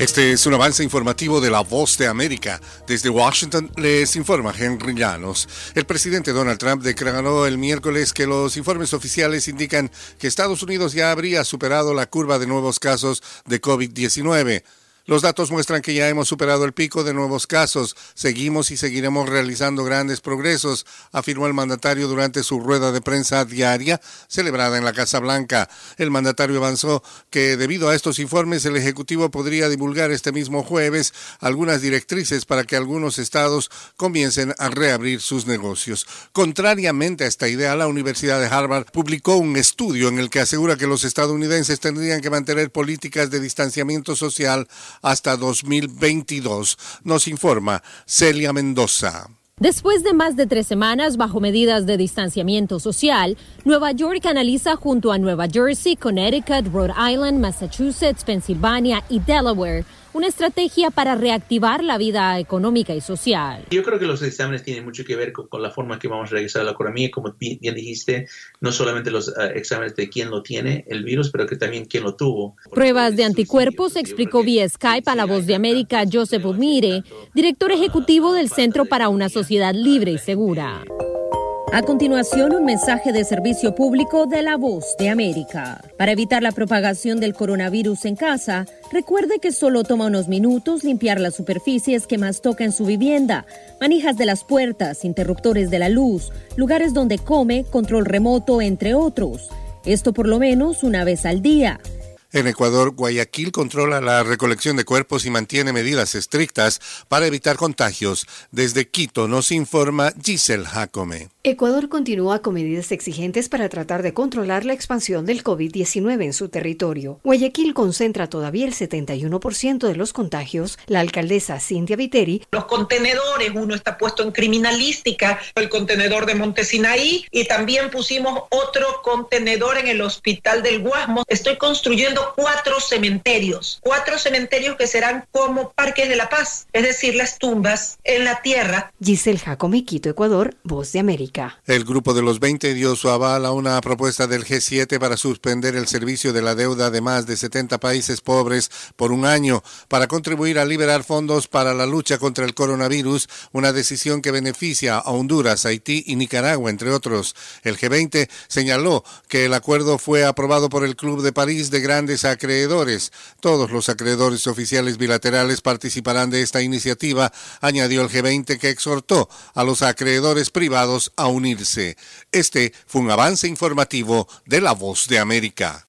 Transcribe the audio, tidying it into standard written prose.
Este es un avance informativo de La Voz de América. Desde Washington les informa Henry Llanos. El presidente Donald Trump declaró el miércoles que los informes oficiales indican que Estados Unidos ya habría superado la curva de nuevos casos de COVID-19. Los datos muestran que ya hemos superado el pico de nuevos casos. Seguimos y seguiremos realizando grandes progresos, afirmó el mandatario durante su rueda de prensa diaria celebrada en la Casa Blanca. El mandatario avanzó que debido a estos informes el Ejecutivo podría divulgar este mismo jueves algunas directrices para que algunos estados comiencen a reabrir sus negocios. Contrariamente a esta idea, la Universidad de Harvard publicó un estudio en el que asegura que los estadounidenses tendrían que mantener políticas de distanciamiento social hasta 2022, nos informa Celia Mendoza. Después de más de 3 semanas bajo medidas de distanciamiento social, Nueva York analiza junto a Nueva Jersey, Connecticut, Rhode Island, Massachusetts, Pensilvania y Delaware una estrategia para reactivar la vida económica y social. Yo creo que los exámenes tienen mucho que ver con la forma que vamos a regresar a la economía. Como bien dijiste, no solamente los exámenes de quién lo tiene, el virus, pero que también quién lo tuvo. Pruebas de anticuerpos, explicó vía Skype a La Voz de América Joseph Umire, director ejecutivo del Centro para una Sociedad Libre y Segura. A continuación, un mensaje de servicio público de La Voz de América. Para evitar la propagación del coronavirus en casa, recuerde que solo toma unos minutos limpiar las superficies que más toca en su vivienda, manijas de las puertas, interruptores de la luz, lugares donde come, control remoto, entre otros. Esto por lo menos una vez al día. En Ecuador, Guayaquil controla la recolección de cuerpos y mantiene medidas estrictas para evitar contagios. Desde Quito nos informa Giselle Jacome. Ecuador continúa con medidas exigentes para tratar de controlar la expansión del COVID-19 en su territorio. Guayaquil concentra todavía el 71% de los contagios. La alcaldesa Cintia Viteri. Los contenedores, uno está puesto en criminalística, el contenedor de Montesinaí, y también pusimos otro contenedor en el hospital del Guasmo. Estoy construyendo 4 cementerios que serán como parques de la paz, es decir, las tumbas en la tierra. Giselle Jacome, Quito, Ecuador, Voz de América. El Grupo de los 20 dio su aval a una propuesta del G7 para suspender el servicio de la deuda de más de 70 países pobres por un año para contribuir a liberar fondos para la lucha contra el coronavirus, una decisión que beneficia a Honduras, Haití y Nicaragua, entre otros. El G20 señaló que el acuerdo fue aprobado por el Club de París de grandes acreedores. Todos los acreedores oficiales bilaterales participarán de esta iniciativa, añadió el G20, que exhortó a los acreedores privados a unirse. Este fue un avance informativo de La Voz de América.